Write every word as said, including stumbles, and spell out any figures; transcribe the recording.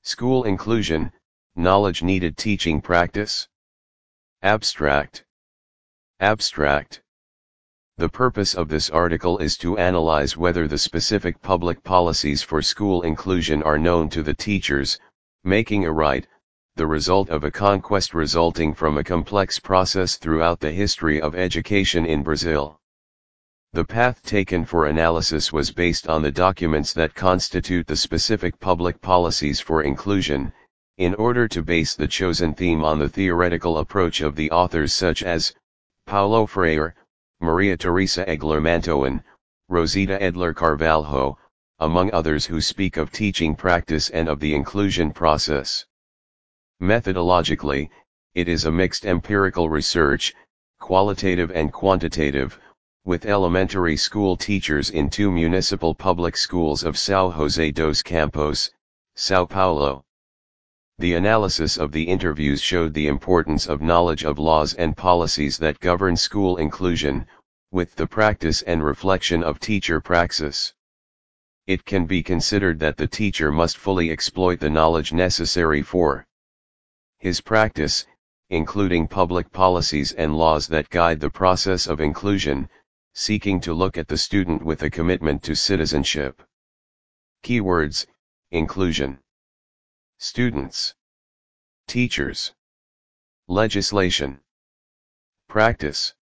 School inclusion, knowledge needed teaching practice. Abstract. Abstract. The purpose of this article is to analyze whether the specific public policies for school inclusion are known to the teachers, making a right, the result of a conquest resulting from a complex process throughout the history of education in Brazil. The path taken for analysis was based on the documents that constitute the specific public policies for inclusion, in order to base the chosen theme on the theoretical approach of the authors such as Paulo Freire, Maria Teresa Egler Mantoan, Rosita Edler Carvalho, among others who speak of teaching practice and of the inclusion process. Methodologically, it is a mixed empirical research, qualitative and quantitative, with elementary school teachers in two municipal public schools of São José dos Campos, São Paulo. The analysis of the interviews showed the importance of knowledge of laws and policies that govern school inclusion, with the practice and reflection of teacher praxis. It can be considered that the teacher must fully exploit the knowledge necessary for his practice, including public policies and laws that guide the process of inclusion, seeking to look at the student with a commitment to citizenship. Keywords: inclusion, students, teachers, legislation, practice.